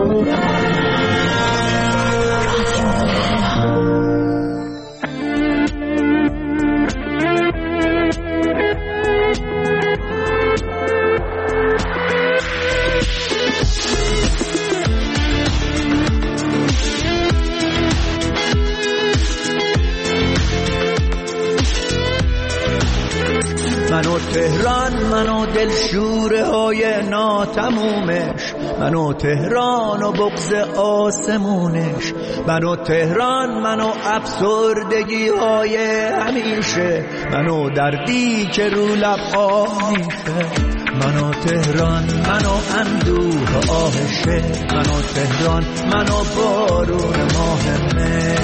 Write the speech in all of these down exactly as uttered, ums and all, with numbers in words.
منو تهران، منو دلشوره های ناتمومش، منو تهران و بغض آسمونش، منو تهران، منو افسردگی های همیشه، منو دردی که رو لب آه میشه. منو تهران، منو اندوه آهشه، منو تهران، منو بارون ماهمه.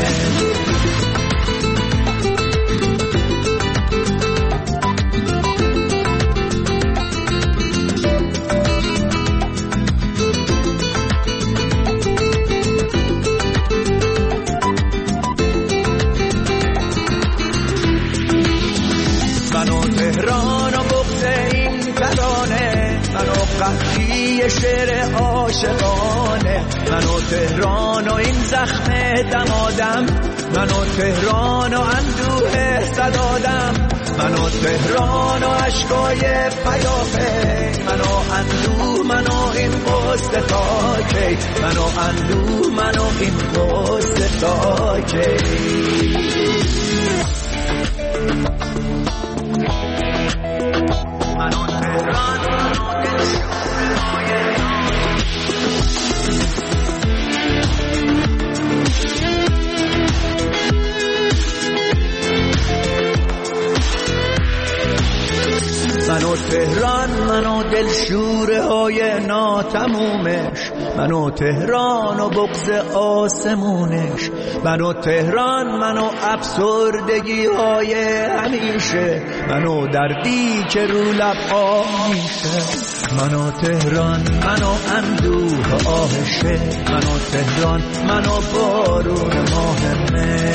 منو تهران و بغض این ترانه، منو قحطی شعر عاشقانه، منو تهران و این زخم دمادم، منو تهران و اندوه صدادم، منو تهران و عشقای پیافه، منو اندوه، منو این قصد تاکی، منو اندوه، منو این قصد تاکی. منو تهران، منو دلشوره های منو تهران، منو دلشوره های ناتمومش، منو تهران و بغض آسمونش، منو تهران، منو افسردگی های همیشه، منو دردی که رو لب آه میشه. منو تهران، منو اندوه آهشه، منو تهران، منو بارون ماهمه.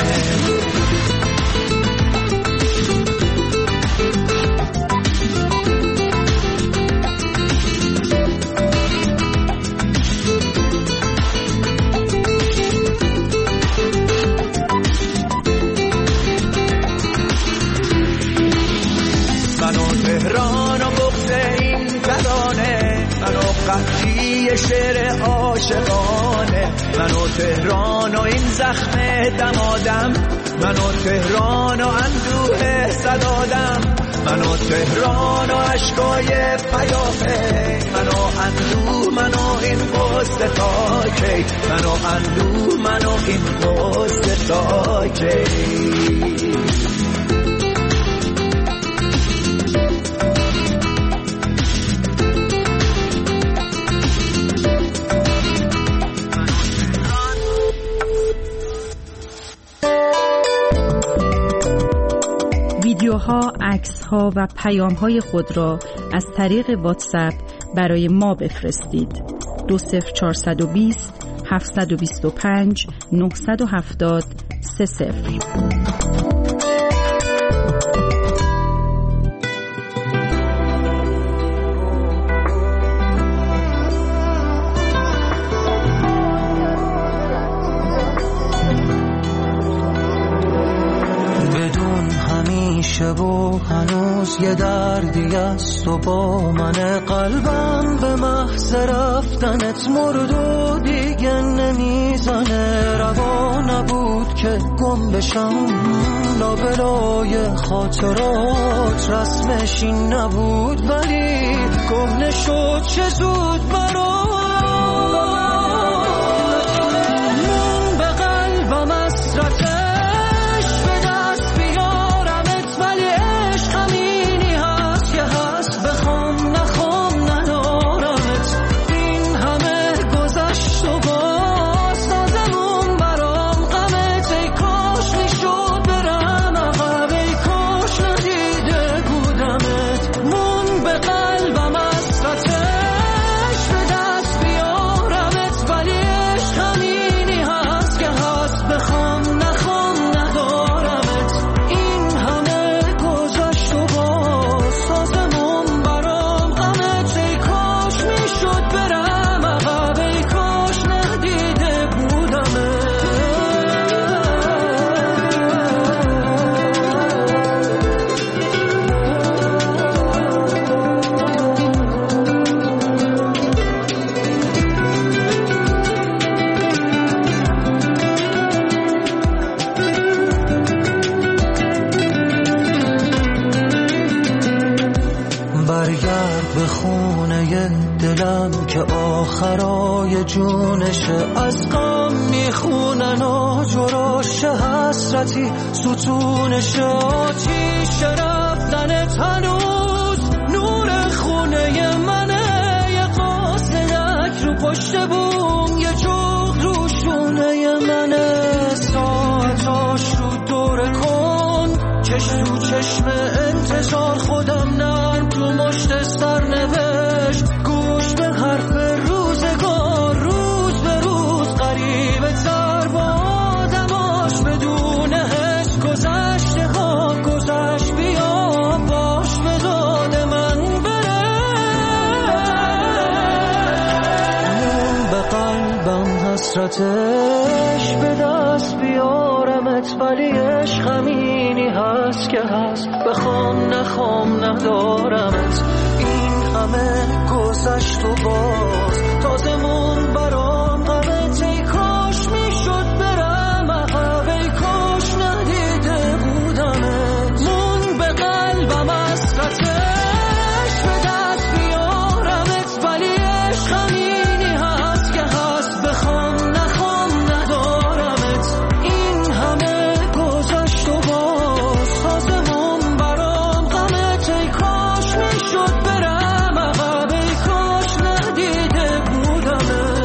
تهران و بغض این ترانه، منو قحطی شعر عاشقانه، منو تهران و این زخم دمادم، منو تهران و اندوه صدادم، منو تهران و عشقای پیافه، منو اندوه، منو این قصد تاکی، منو اندوه، منو این قصد تاکی. ویدیوها، عکس‌ها و پیام‌های خود را از طریق واتساپ برای ما بفرستید. دو صفر چهارصد و بیست هفتصد و بیست و پنج نهصد و هفتاد سه صفر. و هنوز یه دردی است و با من قلبم به محض رفتنت مرد و دیگه نمیزنه. روا نبود که گم بشم لابلای خاطرات، رسمش این نبود ولی کهنه شد چه زود برام. من به قلبم حسرت به دست آخرای جونشه، از غم میخونن آجراشه، حسرتی ستونشه، آتیش رفتنت هنوز نور خونه منه، یه قاصدک رو پشت بوم، یه جغد رو شونه منه، ساعتاش رو دوره کن، چشم تو چشم انتظار، خودم نرم تو مشت سر نوشت، گوش به حرف روزگار، روز به روز قریبه تر با آدماش، بدون حس گذشته ها گذشت، بیا باش به داد من بره، مون به قلبم حسرتش به دست بیارمت، ولی عشق همینی هست که هست، بخوام نخوام ندارمت، این همه گذشت و باز تازه مون برام غمت، ای کاش میشد برم عقب، ای کاش ندیده بودمت، مون به قلبم حسرتش به دست بیارمت، ولی عشق همینی هست که هست، بخوام نخوام ندارمت، این همه گذشت و باز تازه مون برام غمت، ای کاش میشد برم عقب، ای کاش ندیده بودمت.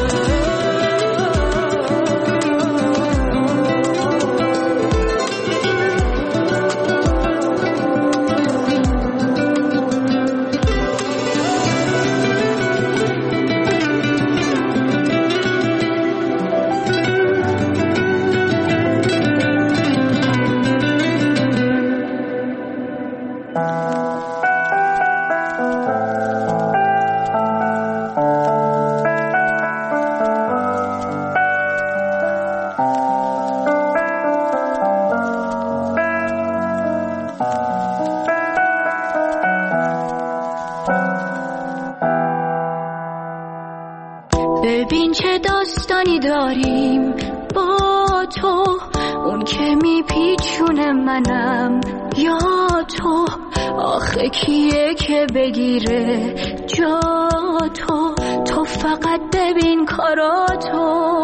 ببین چه داستانی داریم با تو، اون که میپیچونه منم یا تو، آخه کیه که بگیره جا تو، تو فقط ببین کاراتو،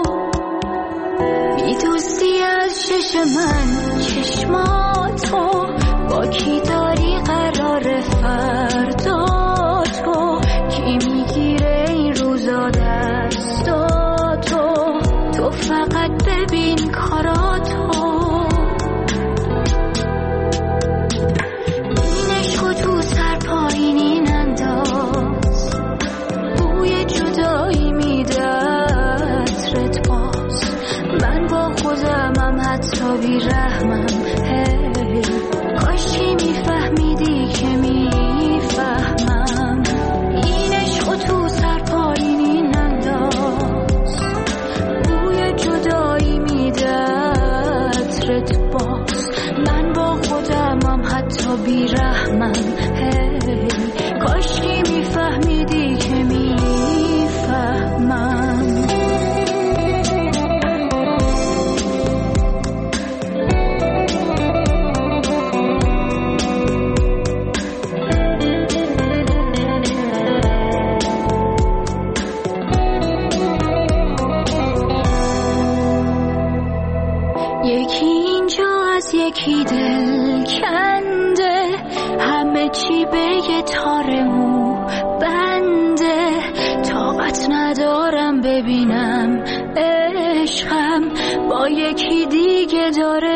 میدوزی از شش من چشماتو، با کی داری قرار فردا تو، کی میگیره این روزا دستاتو، تو فقط ببین کاراتو، این عشقو تو سر پایینی ننداز، بوی جدایی میده عطرت باز، من با خودمم حتی بی رحمم، هی کاشی میفهمیدی که میفهمم، این عشقو تو سر پایینی ننداز، بوی جدایی میده عطرت باز، من با خودمم حتی بی رحمم، هی کاشی میفهمیدی که میفهمم. یکی اینجا از یکی دل کنده، همه چی به یه تار مو بنده، طاقت ندارم ببینم عشقم با یکی دیگه داره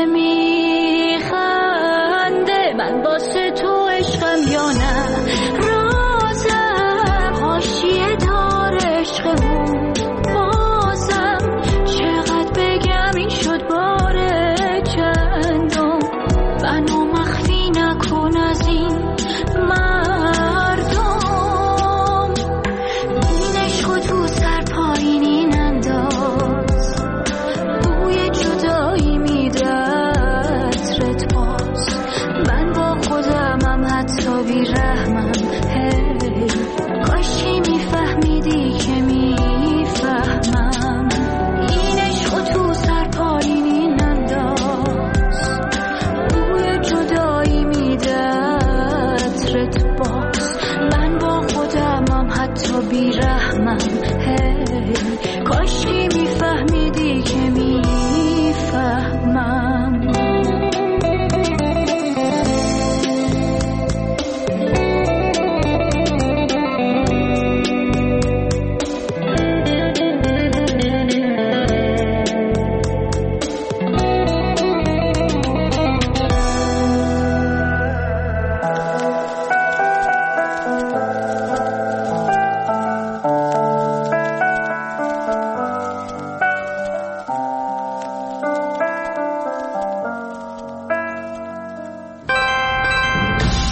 میخنده، من واسه تو عشقم یا نه رازم، حاشیه دار عشقمون بازم، چقدر بگم این شد باره چندم، منو مخفی نکن از این مردم، این عشقو تو سر پایینی ننداز، بوی جدایی میده عطرت باز، من با خودم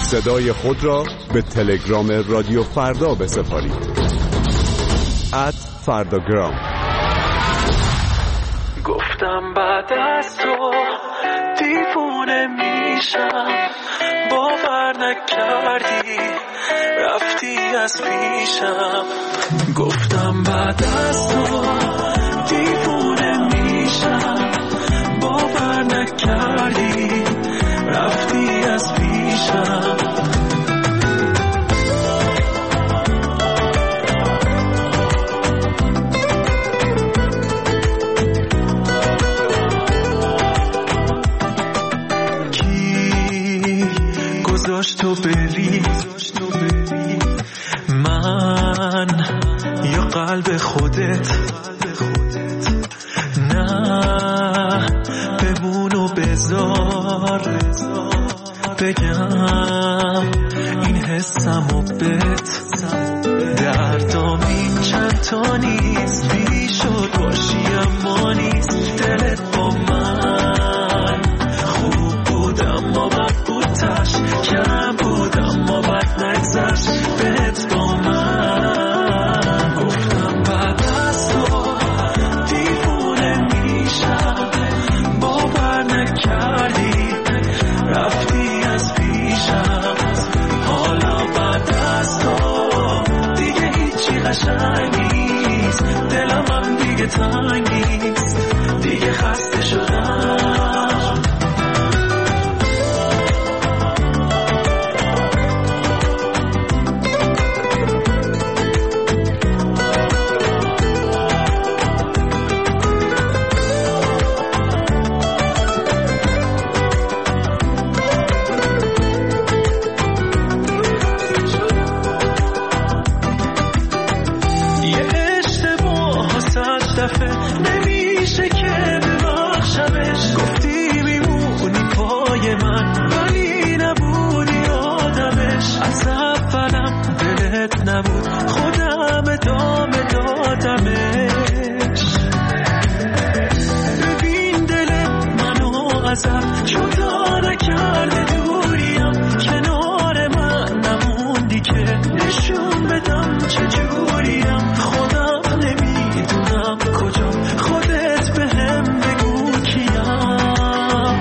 صدای خود را به تلگرام رادیو فردا بسپارید. ات فرداگرام. گفتم بعد از تو دیوونه میشم، باور نکردی رفتی از پیشم. گفتم بعد از تو دیوونه میشم، باور نکردی رفتی از پیشم. کی گذاشت تو بری من یا قلب خودت؟ نه بمون و بذار بگم این حسم و بت. دردام این چند تا نیست، بی شد باشی اما نیست. دلت با من خوب بود اما بد بود، تش کم بود اما بد نگذشت بهت با من. گفتم بعد از تو دیوونه میشم، باور نکردی رفتی از پیشم. حالا بعد از تو دیگه هیچی قشنگ نیست، دلم هم دیگه تنگ نیست، دیگه خسته شدم. نمیشه که ببخشمش، گفتی میمونی پای من ولی نبودی آدمش. از اولم دلت نبود، خودم ادامه دادمش. ببین دلت منو ازم جدا نکرده، دوریم کنار من نموندی که نشون بدم چجوریم. خودم نمیدونم کجا، خودت به هم بگو کیم.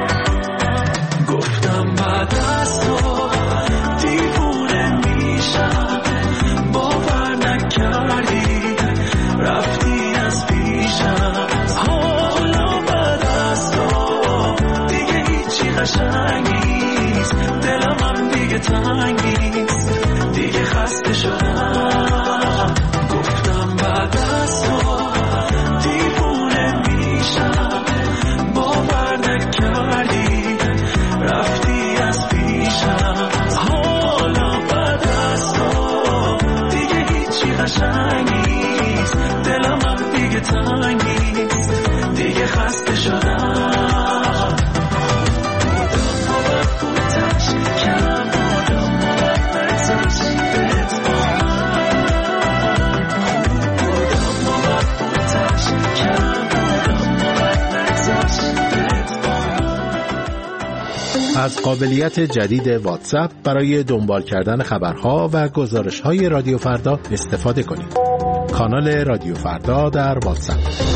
گفتم بعد از تو دیوونه میشم، باور نکردی رفتی از پیشم. حالا بعد از تو دیگه هیچی قشنگ نیست، دلم هم دیگه تنگ نیست، دیگه خسته شدم. گفتم بعد از تو دیوونه میشم، باور نکردی رفتی از پیشم. حالا بعد از تو دیگه هیچی قشنگ نیست، دلم هم دیگه تنگ نیست، دیگه خسته شدم. بودم و بود تش کم بودم و بد نگذشت بهت با من. بودم و بد بود تش کم بودم و بد نگذشت بهت با من. از قابلیت جدید واتساپ برای دنبال کردن خبرها و گزارش‌های رادیو فردا استفاده کنید. کانال رادیو فردا در واتساپ.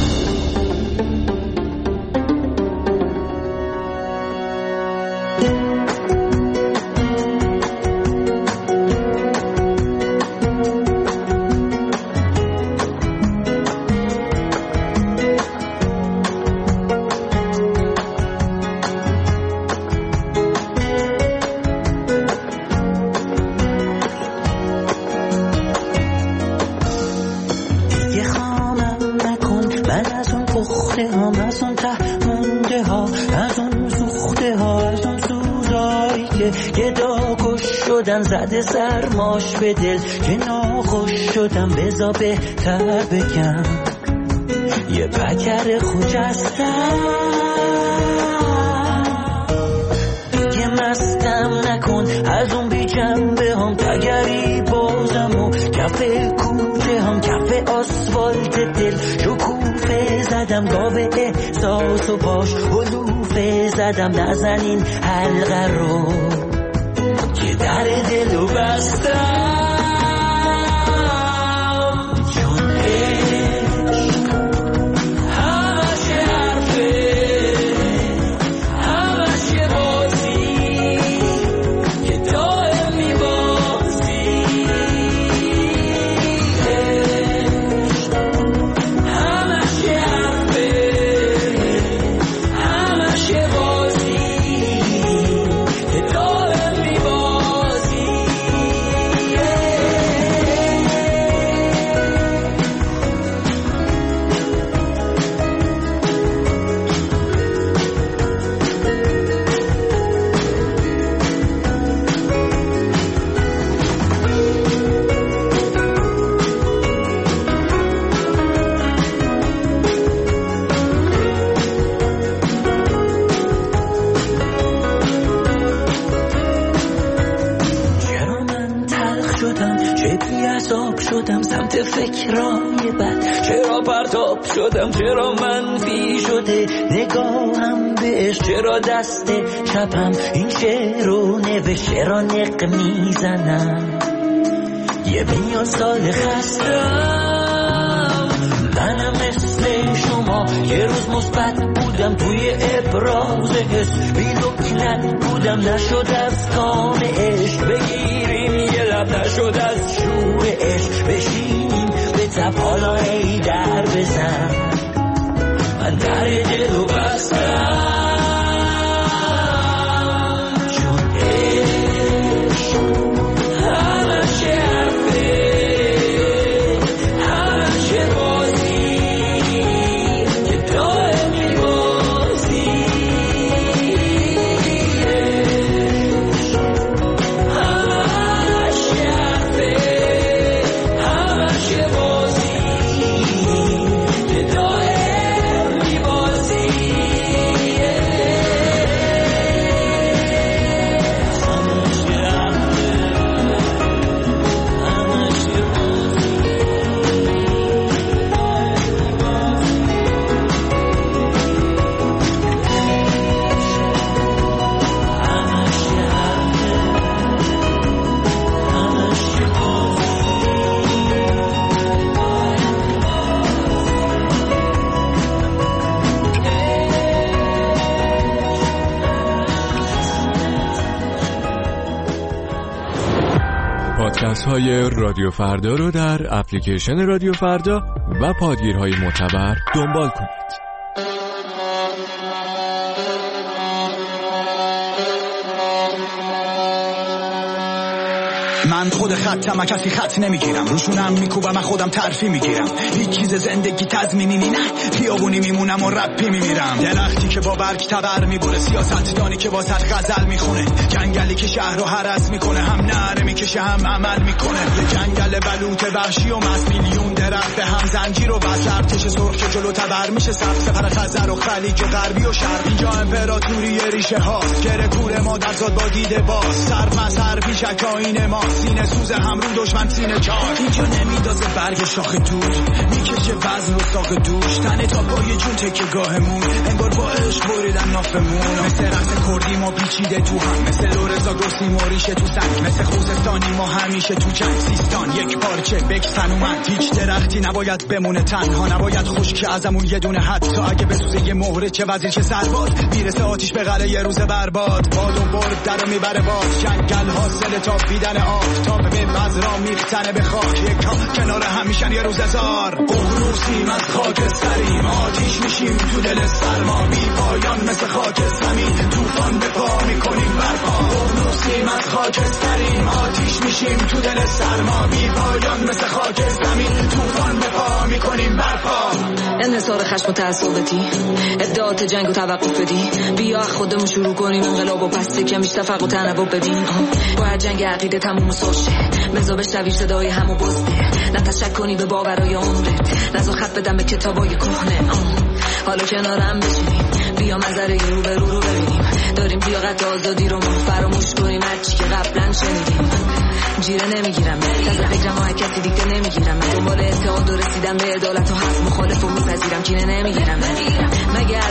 زده سرماش به دل که ناخوش شدم، بزا بهتر بگم یه پکر خجستم. دیگه مستم نکن از اون بی جنبه هم، تگری بازم و کف کوچه هم، کف آسفالت دل شکوفه زدم، گاوه احساس و باش حلوفه زدم. نزنین حلقه رو در دلو بستم فکرای بد چرا پرتاب شدم چرا منفی شده نگاهم بهش چرا دست چپم این شعر رو نوشت چرا نق میزنم یه میلیون سال خستم منم مثل شما یه روز مثبت بودم توی ابراز حس بی‌لکنت بودم نشد از کام عشق بگیریم یه لب نشد از شور عشق بشینیم به تب حالا ای در بزن من در دلو بستم چون عشق همش حرفه همش بازی که دائم میبازی همش حرفه همش بازی که دائم میبازی پادکست های رادیو فردا رو در اپلیکیشن رادیو فردا و پادگیرهای معتبر دنبال کنید. من خود خطم کسی خط نمیگیرم روشونم میکوبم من خودم ترفی میگیرم هیچ چیز زندگی تضمینی نه خیابونی میمونم و رپی میمیرم درختی که با برگ تبر میبره سیاستدانی که واسط غزل میخونه جنگلی که شهر رو هرس میکنه هم نره میکشه هم عمل میکنه یه جنگل بلوط وحشی و مست میلیون درخت به هم زنجیر و بس ارتش سرخ که جلو تبر میشه سبز سپر خزر و خلیج غربی و شرق اینجا امپراتوری ریشه هاست گره کوره مادر زاد با دیده باز سر مسر پیشک آین ما سینه سوز هم رو دشمن سینه چار اینجا نمیدازه برگ شاخ دود میکشه وزن و ساق دوش تنه تا پای جون تکه گاهمون انگار با عشق بریدن نافمون مثل رقص کردی ما پیچیده تو هم مثل لورزا گرسی موریشه تو سنگ مثل خوزستانی ما همیشه تو جنگ سیستان یک پارچه بکس تنومن هیچ درختی نباید بمونه تنها نباید خشک ازمون یه دونه حتی اگه بسوزه یه مهره چه وزیر چه سرباز میرسه آتیش به قلعه یه روز برباد بادون برد درو میبره باز جنگل حاصل تابیدن آفتاب به مزرا میختنه به خاک یک کنار همیشن یه روز هزار ققنوسیم از خاکستریم آتیش میشیم تو دل سرما بی پایان مثل خاک زمین طوفان به پا میکنیم برپا ققنوسیم از خاکستریم آتیش میشیم تو دل سرما بی پایان مثل خاک زمین طوفان به پا میکنیم برپا انحصار خشم و تعصبتی ادعات جنگ و توقف بدی بیا خودمون شروع کنیم انقلاب و پس کمیش تفق و تنوع بدیم باید جنگ عقیده تموم ساشه بزا بشنوی صدای همو بزده نه تشک کنی به باورای عمرت نزا خط بدم به کتابای کهنه حالا کنارم بشینیم بیا منظره رو به رو رو ببینیم داریم لیاقت آزادی رو ما فراموش کنیم هرچی که قبلا شنیدیم جیره نمیگیرم تازه فکرم ها کسی دیگه نمیگیرم دنبال اتحاد و رسیدم به عدالت و حق مخالف و میپذیرم کینه نمیگیرم مگه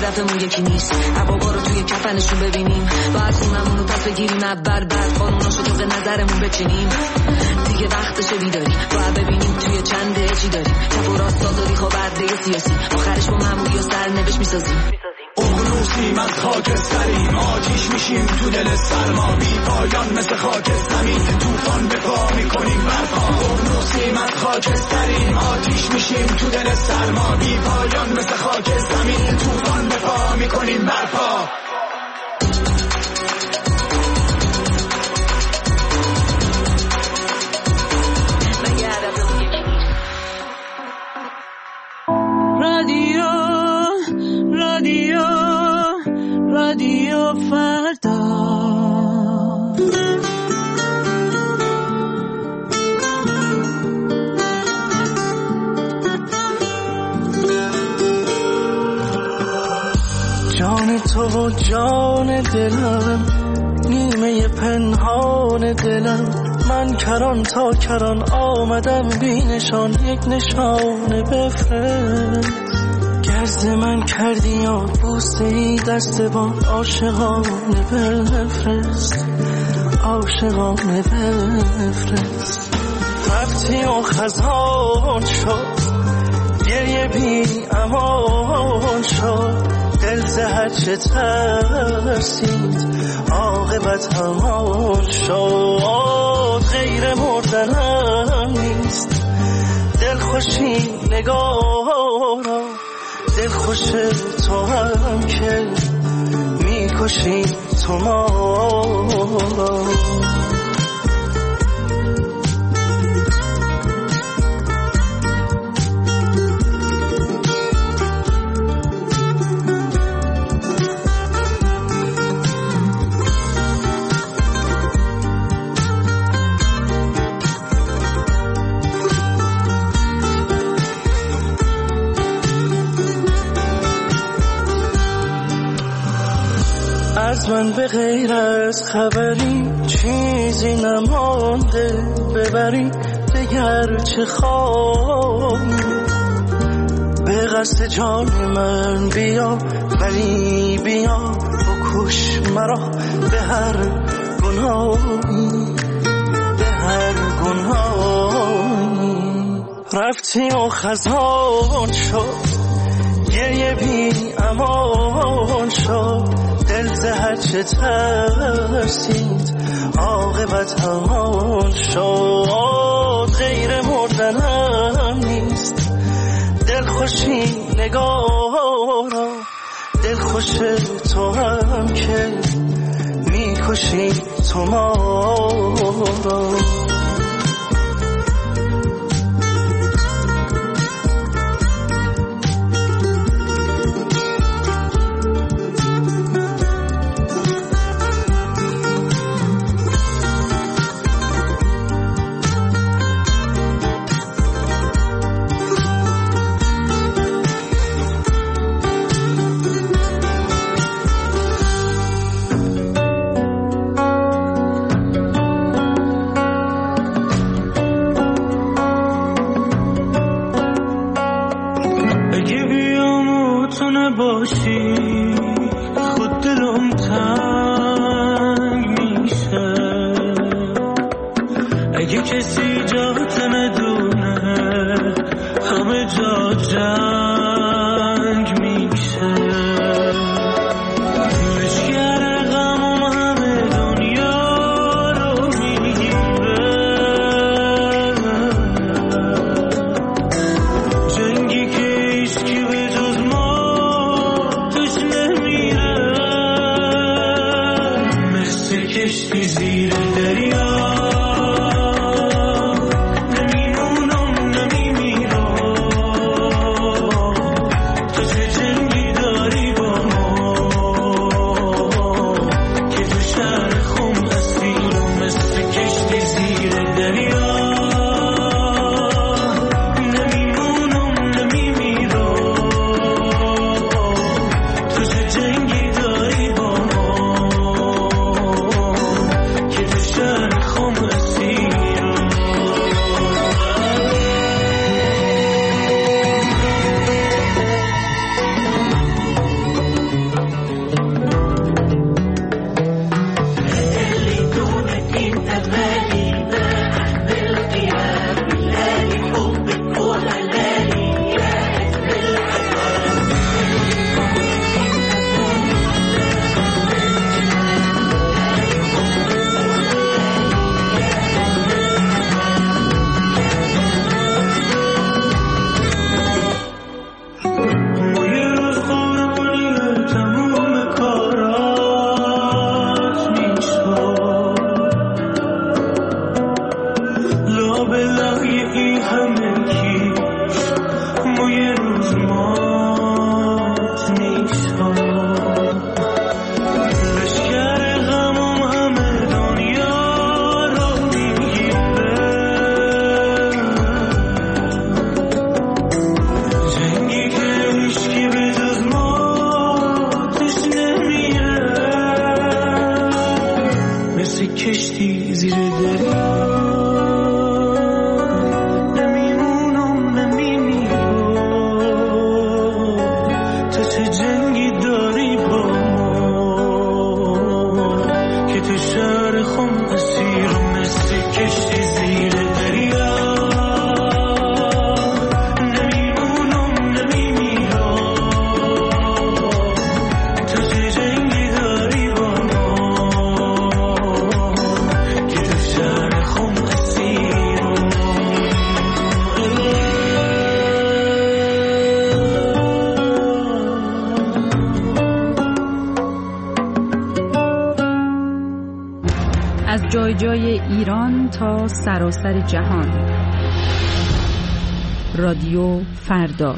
هدفمون یکی نیست، هوابا رو توی کفنشون ببینیم، باید تیممون رو پس بگیریم اول، بعد قانوناشو تو به نظرمون بچینیم. دیگه وقتشه بیداری، باید ببینیم توی چنده چی داریم، چپ و راست آزادی خوابرده سیاسی، آخرش با معمولی و سرنوشت میسازیم. اقلوسیم از خاکستریم، آتیش میشیم تو دل سرما، بی پایان مثل خاک زمین، طوفان به پا میکنیم برپا. اقلوسیم از خاکستریم، آتیش میشیم تو دل سرما، بی پایان مثل خاک زمین، طوفان به پا میکنیم برپا. رادیو رادیو رادیو فردا. جان تو و جان دلم، نیمه پنهان دلم، من کران تا کران آمدم بی نشان، یک نشانه بفرست. گرز من کردی یاد بوسه ای دست بان، عاشقانه بفرست، عاشقانه بفرست. رفتی و خزان شد، گریه بی امان شد، دل زهر چه ترسید، عاقبت همان شد. غیر مردنم نیست، دل خوشی نگاه را، دل خوش تو هم که میکشی تو ما را. از من به غیر از خبری چیزی نمانده، ببری دگر چه خواهی. به قصد جان من بیا، ولی بیا بکش مرا به هر گناهی، به هر گناهی. رفتی و خزان شد، گریه بی امان شد، دل زهر چه ترسید، عاقبت همان شد. غیر مردنم نیست، دل خوشی نگاه را، دل خوش تو هم که میکشی تو ما را. باشی خود دلم تنگ میشه، اگه کسی جات ندونه همه جا جنگ میشه. مشکر غمم همه دنیا رو میگیره، جنگی که ایشکی به جز ما کشتی زیر دریا، نمیمونم نمیمیرم، تو چه جنگی داری با ما که تو شهر خم اسیرم، مثل کشتی زیر دریا، نمیمونم نمیمیرم، تو چه جنگی داری با ما که کجای ایران تا سراسر جهان. رادیو فردا.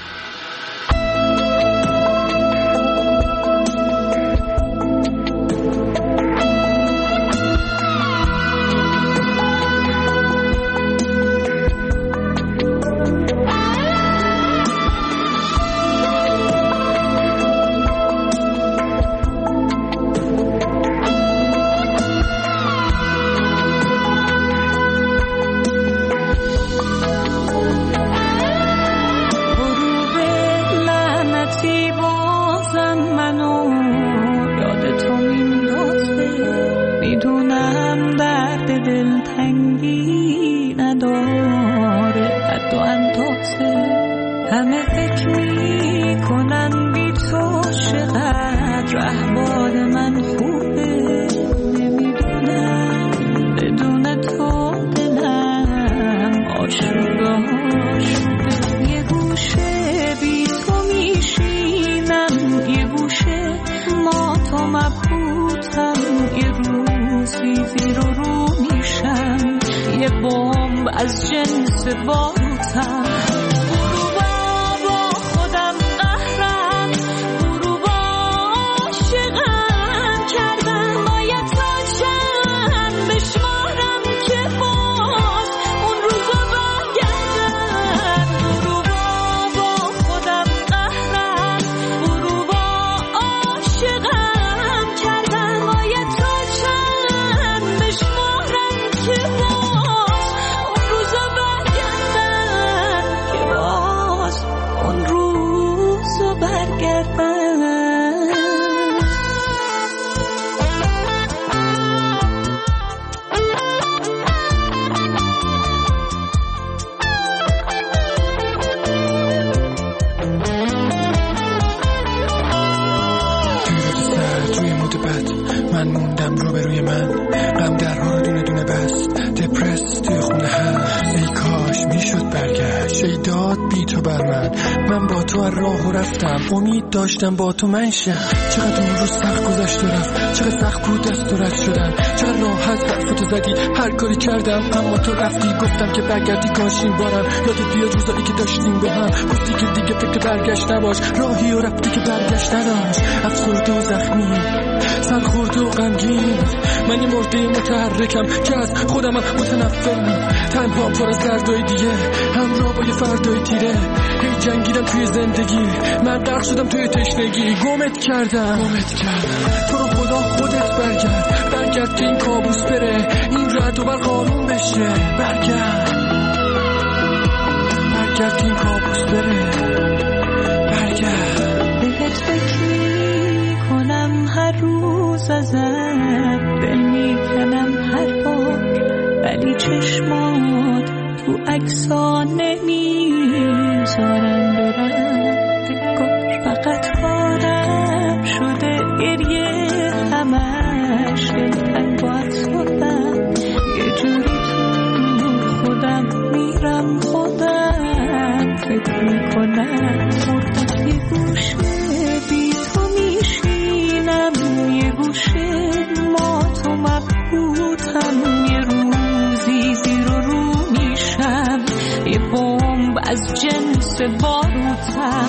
از جنس باروتم امید داشتم با تو منشم. چقدر اون روز سخت گذشت و رفت، چقدر سخت بود دست و رد شدن، چقدر راحت حرفتو زدی هر کاری کردم اما تو رفتی. گفتم که برگردی کاش این بارم یادت بیاد روزایی که داشتیم با هم. گفتی که دیگه فکر برگشت نباش، راهی و رفتی که برگشت نداشت. افسرده و زخمی، سرخورده و غمگین، من یه مرده متحرکم که از خودمم متنفرم. تنها پر از دردای دیگه همراه با یه فردای تیره. هی جنگیدم توی زندگی، من غرق شدم توی تشنگی. گمت کردم گمت کردم تو رو خدا خودت برگرد، برگرد که این کابوس بره، این رد و برق آروم بشه. برگرد برگرد که این کابوس بره، برگرد. بهت فکر میکنم هر روز ازم، دل میکنم هر بار، ولی چشمات تو عکس‌ها نمیذارن برم. فقط کارم شده گریه همش، دلتنگ با افسردم، یه جوری تو خودم میرم، خودم فکر میکنم مردم. یه گوشه بی تو میشینم، یه گوشه ما تو مبهوتم، یه روزی زیر و رو میشم، یه بمب از جنس باروتم.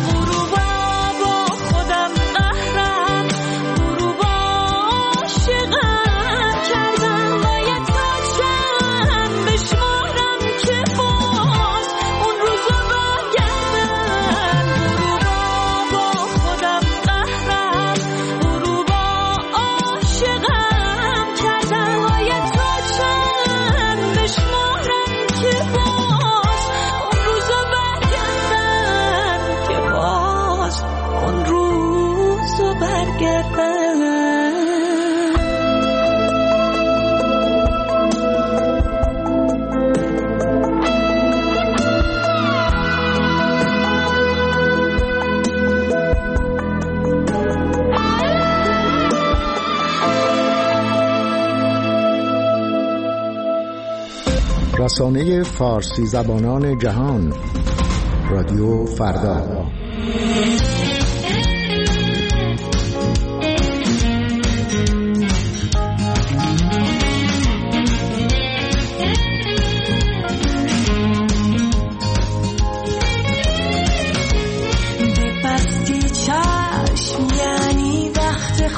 رسانه فارسی زبانان جهان، رادیو فردا.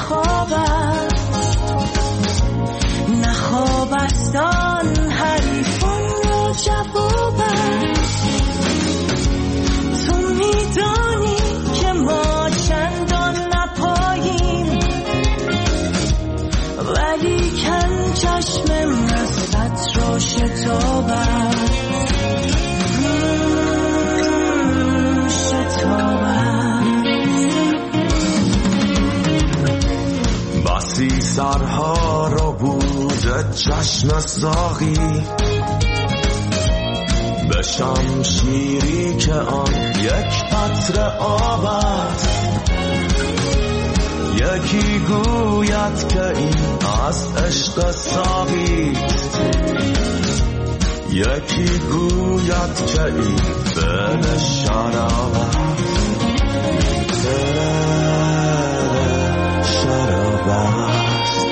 خواب است، نه خواب است آن حریفان را جواب است. تو میدانی که ما چندان نپاییم، ولی کن چشم مستت را شتاب است، شتاب است. بسی سرها را بوده چشم ساقی، به شمشیری که آن یک قطره آب است. یکی گوید که این از عشق ساقی است، یکی گوید که این فعل شراب است، فعل شراب است.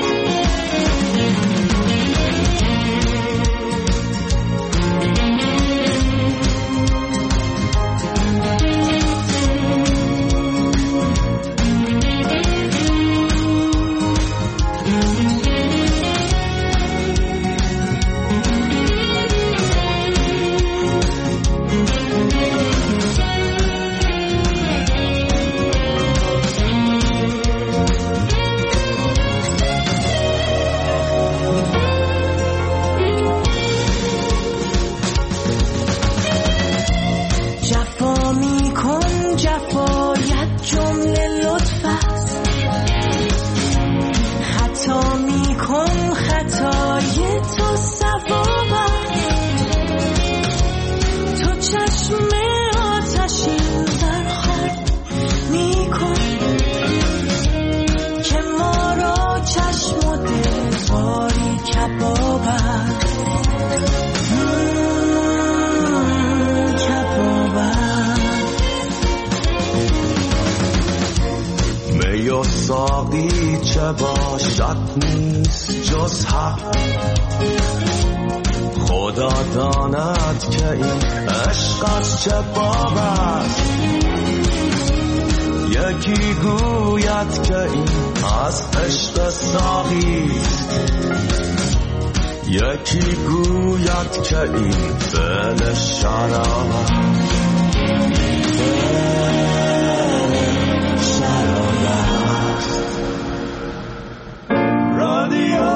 ساقی چه باشد نیست جز حق، خدا داند که این عشق از چه باب است. یکی گوید که این از عشق ساقی است، یکی گوید که این فعل شراب است، فعل شراب است. رادیو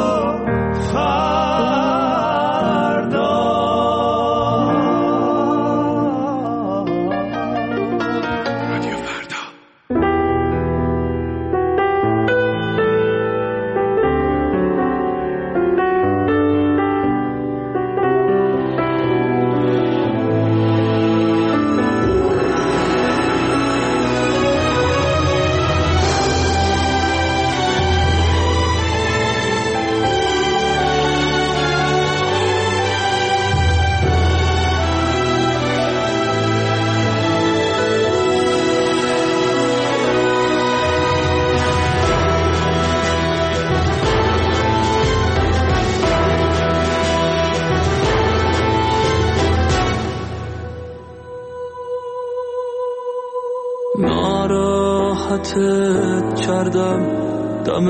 ناراحتت کردم دم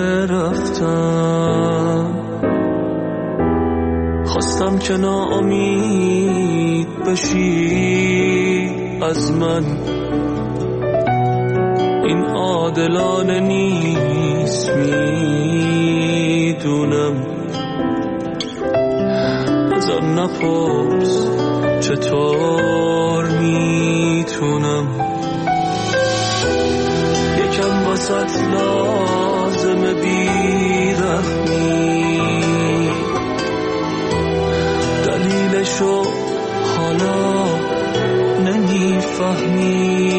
رفتم، خواستم که ناامید بشی از من. این عادلانه نیست میدونم، ازم نپرس چطور میتونم. یکم واسط لازم بیرحمی، دلیلشو حالا نمیفهمی.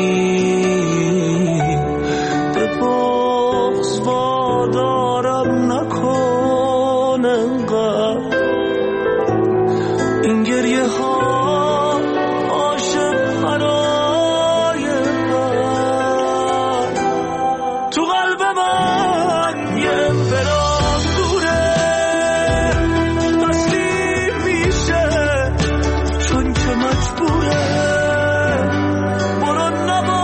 به بغض وادارم نکن انقدر، این گریه ها عاشق برای من. تو قلب من یه انفرام دوره، تسلیم میشه چون که مجبوره. برو نبا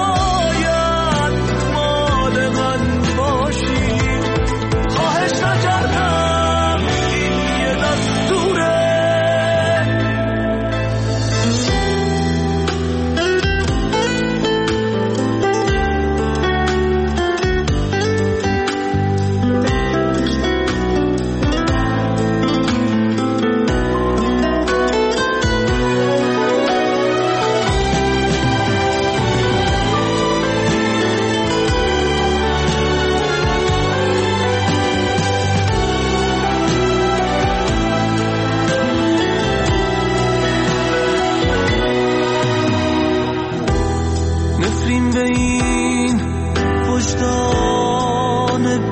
رسیدیم به این وجدان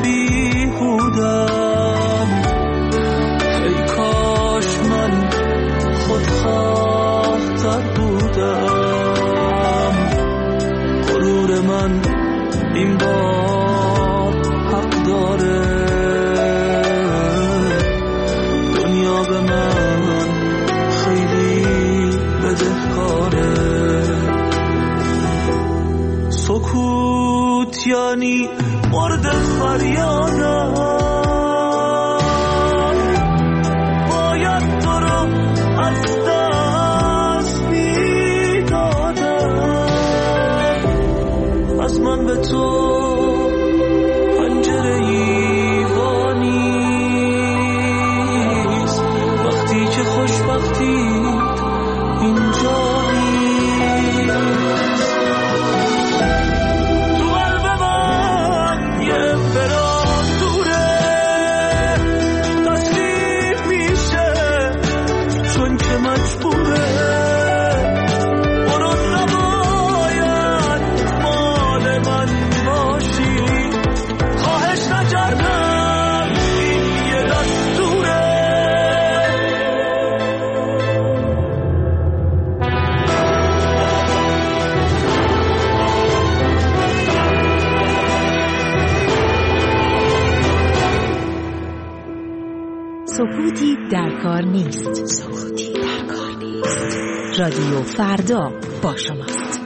بیهودم. ای کاش من خودخواه‌تر بودم. غرور من این بار حق داره. دنیا به من خیلی بدهکاره. سکوت یعنی مرد فریادم. باید تو رو از دست میدادم. از من به تو پنجره ایوا نیست وقتی که خوشبختی اینجا نیست. تو قلب من یه فراق دوره تسلیم میشه چون که مجبوره. برو نباید مال من باشی. خواهش نکردم این یه دستوره. سکوتی در کار نیست. سکوتی در کار نیست. رادیو فردا با شماست.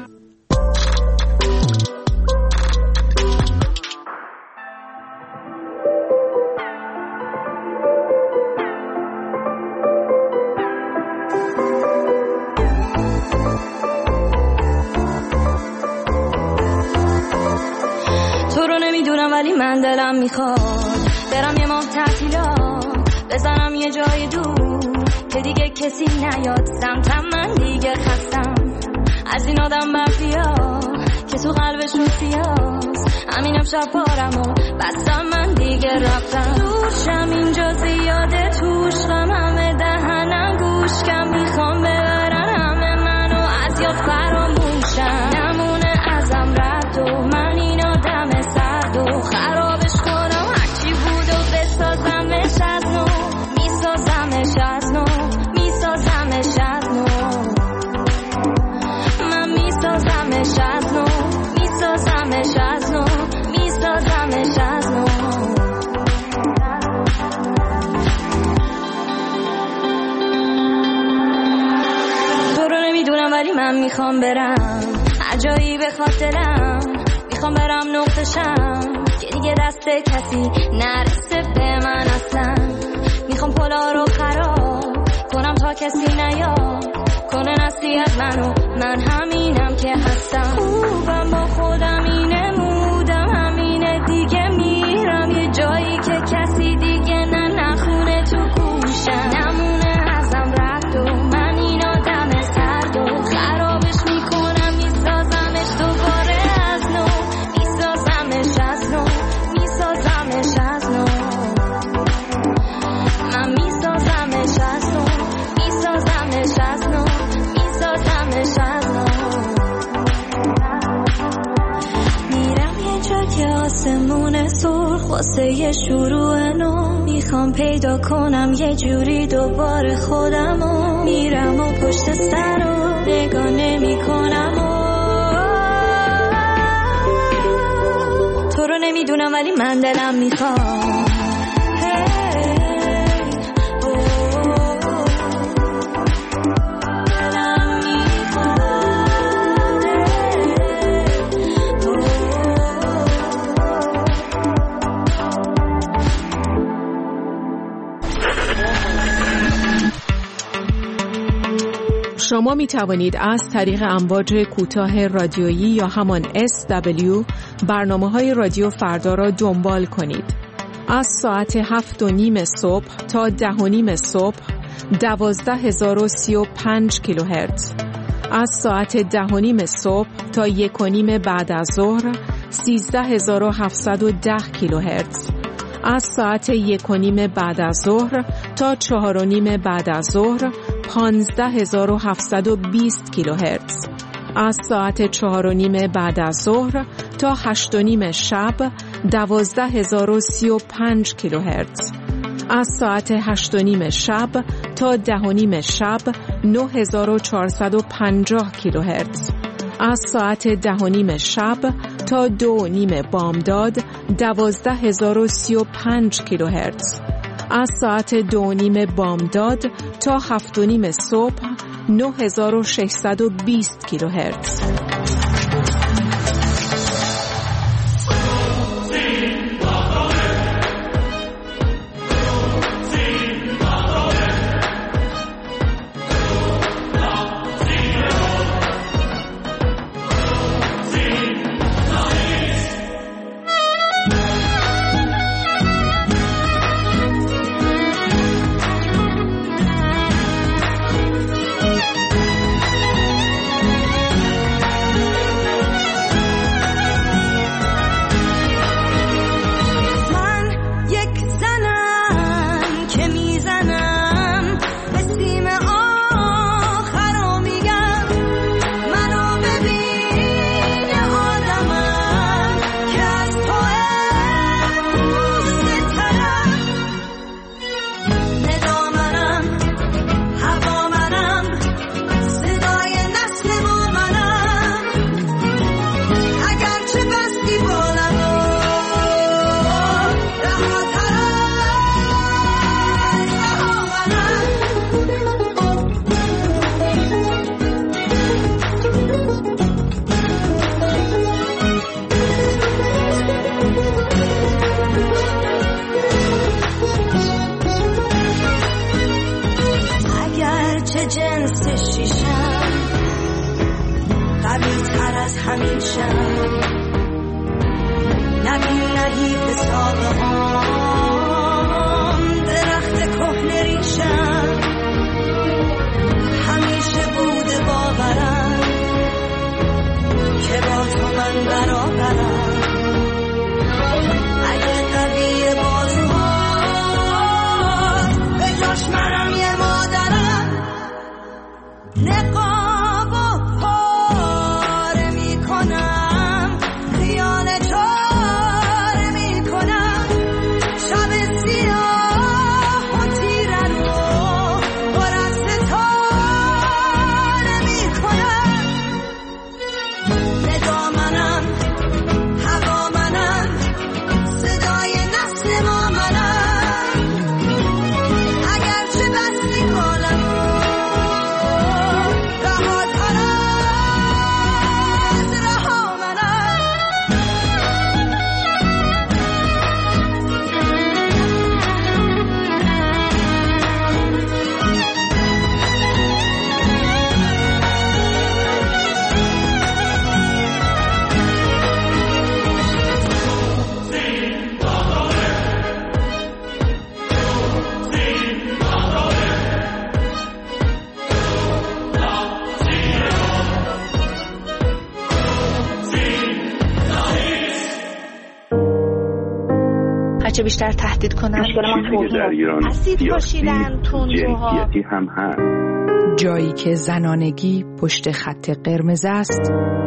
تو رو نمیدونم ولی من دلم میخواد برم یه ماه تعطیلات بزنم یه جای دور که دیگه کسی نیاد سمتم. من دیگه خستم از این آدم برفیا که تو قلبش رو سیاست. همین امشب بارم و بستم من دیگه رفتم. دوشم اینجا زیاده توش غمم دهنم گوش کم میخوام ببرن همه منو از یاد فراموشم. نمونه ازم رد و من این آدم سرد و خرابش کنم هرچی بود و بسازمش از نو. میسازمش از نو. میسازمش از نو. من میسازمش از نو. میسازمش از نو. میسازمش از نو. تو رو نمیدونم ولی من میخوام برم هر جایی بخواد دلم. میخوام برم نقطشم که دیگه دست کسی نرسه به من اصلا. میخوام پلا رو خراب کنم تا کسی نیاد کنه نصیحت منو. من همینم که هستم. خوبم با خودم اینه مودم همینه دیگه. میرم یه جایی که کسی دیگه نه نخونه تو گوشم. نمونه ازم رد و من این آدم سرد و خرابش میکنم. میسازمش دوباره از نو. میسازمش از نو. میسازمش از نو. من میسازمش از نو. میسازمش از نو. میسازمش از نو. میرم یه جا که آسمون سرخ واسه یه شروع نو. میخوام پیدا کنم یه جوری دوباره خودمو. میرم و پشت سر رو نگاه نمی کنم و تو رو نمیدونم ولی من دلم میخوام. شما می توانید از طریق امواج کوتاه رادیویی یا همان اس دبلیو برنامه‌های رادیو فردا را دنبال کنید. از ساعت هفت و نیم صبح تا ده و نیم صبح دوازده هزار و سی و پنج کیلوهرتز. از ساعت ده و نیم صبح تا یک و نیم بعد از ظهر سیزده هزار و هفتصد و ده کیلوهرتز. از ساعت یک و نیم بعد از ظهر تا چهار و نیم بعد از ظهر پانزده هزار و هفتصد و بیست کیلوهرتز. از ساعت چهار و نیم بعد از ظهر تا هشت و نیم شب دوازده هزار و سی و پنج کیلوهرتز. از ساعت هشت و نیم شب تا ده و نیم شب نه هزار و چهارصد و پنجاه کیلوهرتز. از ساعت ده و نیم شب تا دو و نیم بامداد دوازده هزار و سی و پنج کیلوهرتز. از ساعت دو و نیم بامداد تا هفت و نیم صبح نه هزار و ششصد و بیست کیلوهرتز. چه بیشتر تهدید کنن مشکل ما در ایران اسید پاشیدن تندروها هم هست. جایی که زنانگی پشت خط قرمز است.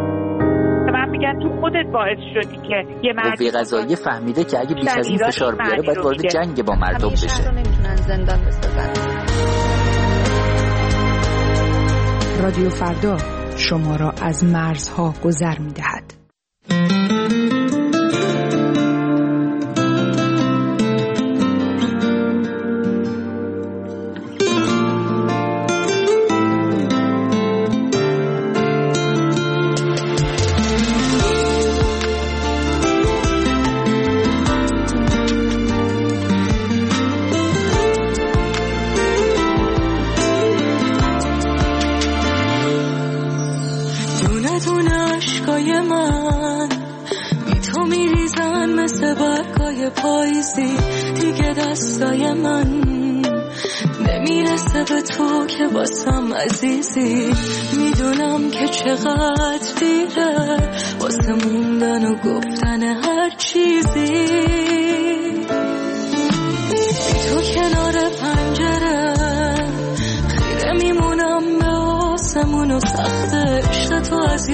من میگن تو خودت باعث شدی که یه مرد قوه قضاییه فهمیده که اگه بیش از این فشار بیاره باید وارد جنگ با مردم بشه. نمیتونن زندان بسازن. رادیو فردا شما را از مرزها گذر میدهد. پاییزی دیگه دستای من نمیرسه به تو که واسم عزیزی. میدونم که چقدر دیره واسه موندن و گفتن هر چیزی. تو کنار پنجره خیره میمونم به آسمون و سخت عشق تو از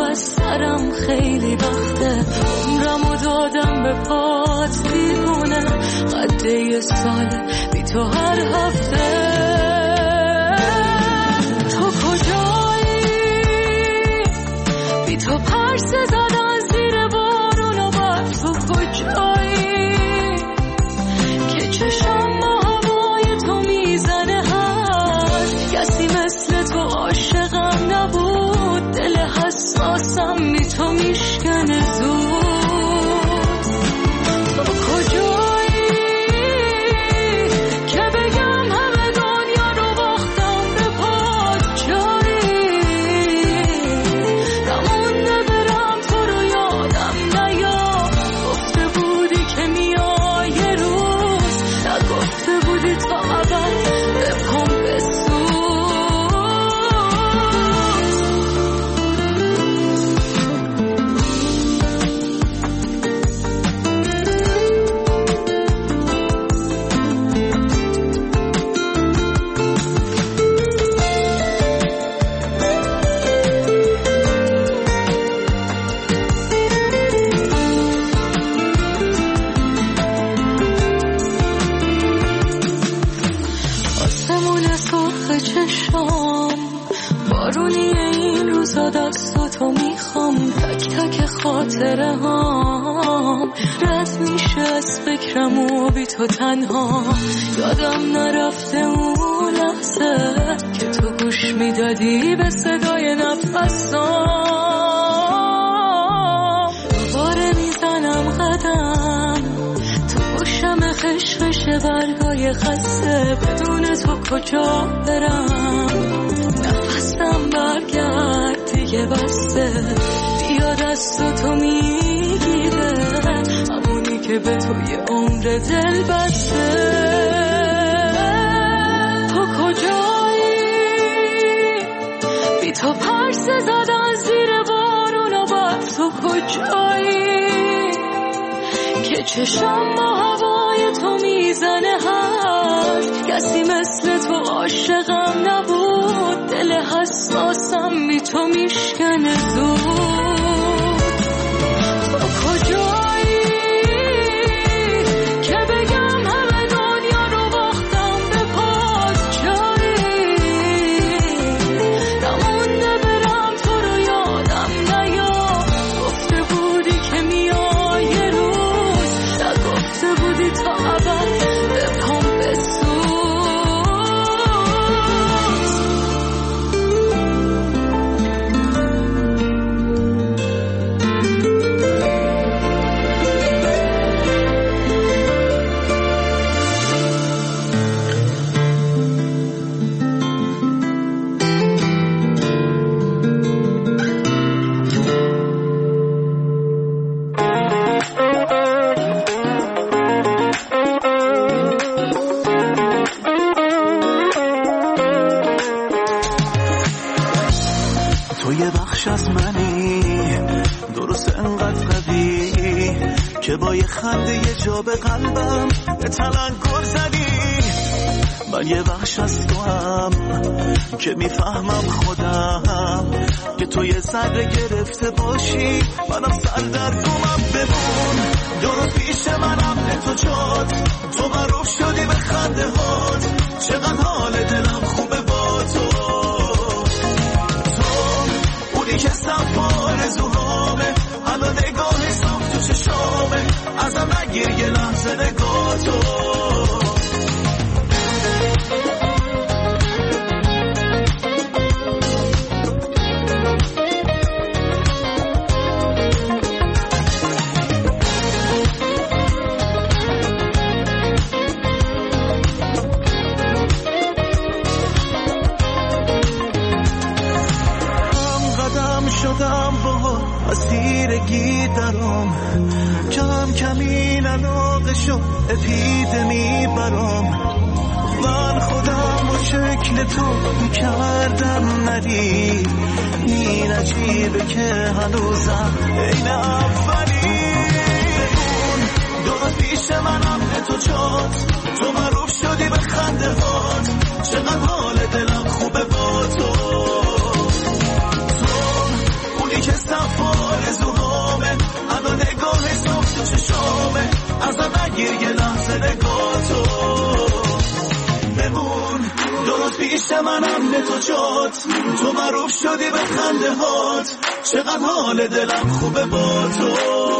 از سرم خیلی وقته، عمرمو دادم به پات دیوونه، قده یه ساله بی تو هر هفته. تو کجایی؟ بی تو پرسه زدن زیر بارون و بر تو کجایی که چشم با هوای تو میزنه؟ هست کسی مثل تو عاشقم نبود، دل حساسم بی تو میشکنه زود. تو کجایی که بگم همه دنیا رو باختم به پات جایی؟ نمونده برم تو رو یادم نیاد، گفته بودی که میای یه روز، نگفته بودی تا ابد به پام بسوز. آسمون سرخ چشام بارونی این روزا، دستاتو میخوام، تک تک خاطره هام رد میشه از فکرم و بی تو تنها. یادم نرفته اون لحظه که تو گوش میدادی به صدای نفسام. دوباره میزنم قدم تو گوشم، خشخش برگای خسته، بدون تو کجا برم؟ نفسم برگرد دیگه بسته، بیا دست تو میگیره، همونی که به توی عمر دل بسته. تو کجایی؟ بی تو پرسه زدن زیر بارون و بر تو کجایی که چشم با هوای تو میزنه؟ هست کسی مثل تو عاشقم نبود، دل حساسم بی تو میشکنه زود. تو کجایی که بگم همه دنیا رو باختم به پات جایی؟ نمونده برم تو رو یادم نیاد، گفته بودی که میای یه روز، نگفته بودی تا ابد به پام بسوز. تو یه بخش از منی، درست انقدر قوی که با یه خنده یه جا به قلبم به تلنگر زدی. من یه بخش از تو هم که میفهمم خودم که تو یه ذره گرفته باشی، منم سر در دومم بمون. درست پیش منم به تو جاد، تو معروف شدی به خنده هات، چقدر حال دلم خوبه با تو. که صف آرزوهامه، حالا نگاه صف تو چشامه، ازم نگیر یه لحظه نگاه تو. شدم با اسیرگی درام، کم کم این علاقه شد اپیدمی برام. من خودم با شکل تو کردم نری، این عجیبه که هنوزم این اولی. بگون درست پیش منم به تو جاد، تو معروف شدی به خنده هات، چقدر حال دلم خوبه با تو. که صف لحظه نگاه تو بمون درست پیش منم نه تو جات تو معروف شدی به خنده هات چقدر حال دلم خوبه با تو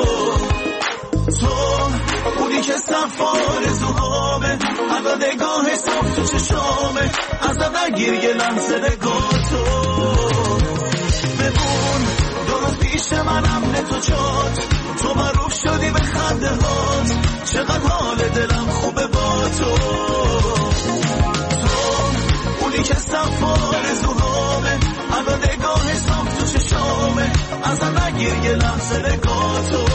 تو اونی که سفار زهامه ادا نگاه صاف تو چشامه ازت نگیر یه لحظه نگاه تو بمون درست پیش منم نه تو جات تو معروف شدی به خنده هات چقدر حال دلم خوبه با تو تو اونی که سفار زهامه ادا نگاه صاف تو چشامه ازت نگیر یه لحظه نگاه تو